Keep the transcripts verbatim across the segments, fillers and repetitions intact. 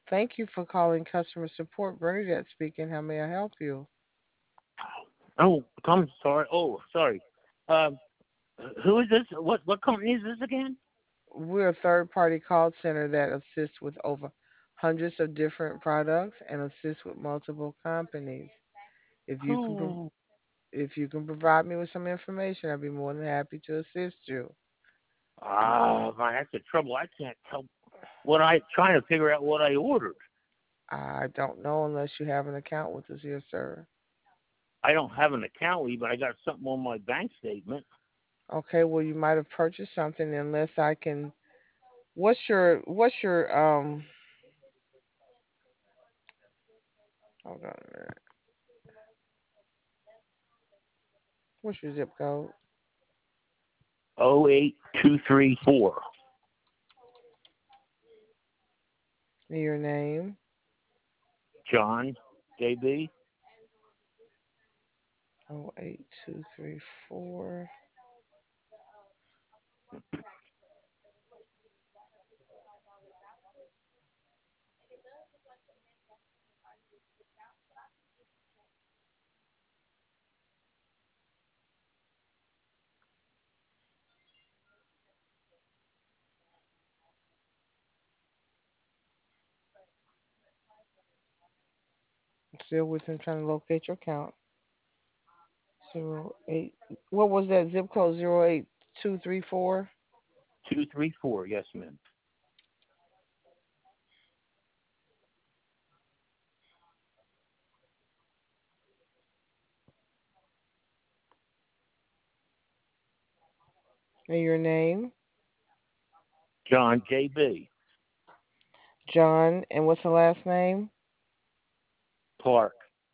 Thank you for calling customer support. Bernadette speaking. How may I help you? Oh, I'm sorry. Oh, sorry. Um, who is this? What what company is this again? We're a third party call center that assists with over hundreds of different products and assists with multiple companies. If you can pro- Oh, if you can provide me with some information, I'd be more than happy to assist you. ah, man, that's the trouble. I can't tell what I trying to figure out what I ordered. I don't know unless you have an account with us here, sir. I don't have an account with you, but I got something on my bank statement. Okay, well you might have purchased something unless I can. What's your what's your um? Hold on a minute. What's your zip code? Oh eight two three four. Your name? John J B. Oh eight two three four. Still with him trying to locate your account. Zero eight. What was that zip code? Zero eight two three four. Two three four. Yes, ma'am. And your name? John J B. John. And what's the last name? Clark.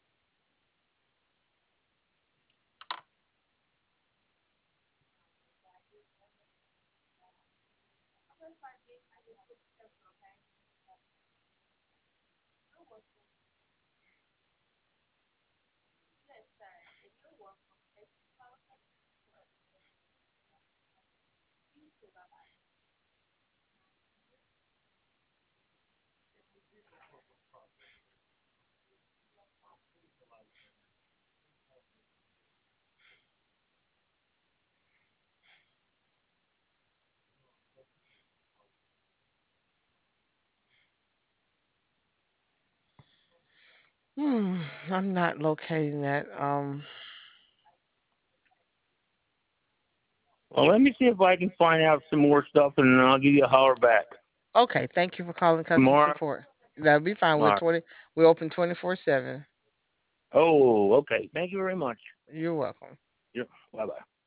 Hmm. I'm not locating that. Um. Well, let me see if I can find out some more stuff, and then I'll give you a holler back Okay. Thank you for calling customer tomorrow. support. That'll be fine. All We're right. twenty. We're open twenty four seven. Oh, okay. Thank you very much. You're welcome. Yeah. Bye bye.